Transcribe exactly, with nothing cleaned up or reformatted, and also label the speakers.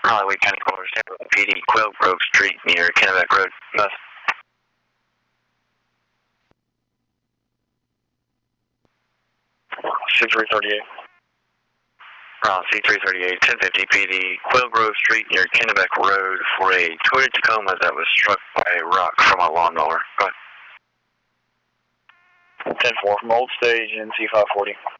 Speaker 1: Hollywood County Coroner's P D, Quail Grove Street near Kennebec Road. Bus. C three thirty-eight. Uh, C three thirty-eight, ten fifty P D, Quail Grove Street near Kennebec Road for a Toyota Tacoma that was struck by a rock from a lawnmower. Go ahead. ten four from Old Stage and C five forty.